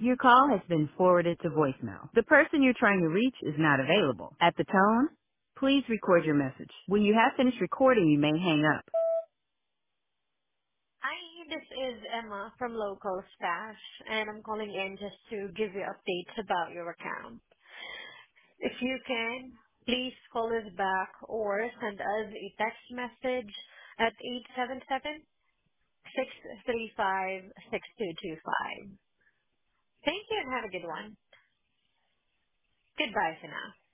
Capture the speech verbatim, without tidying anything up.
Your call has been forwarded to voicemail. The person you're trying to reach is not available. At the tone, please record your message. When you have finished recording, you may hang up. Hi, this is Emma from Local Staff, and I'm calling in just to give you updates about your account. If you can, please call us back or send us a text message at eight seven seven, six three five, six two two five. Thank you and have a good one. Goodbye for now.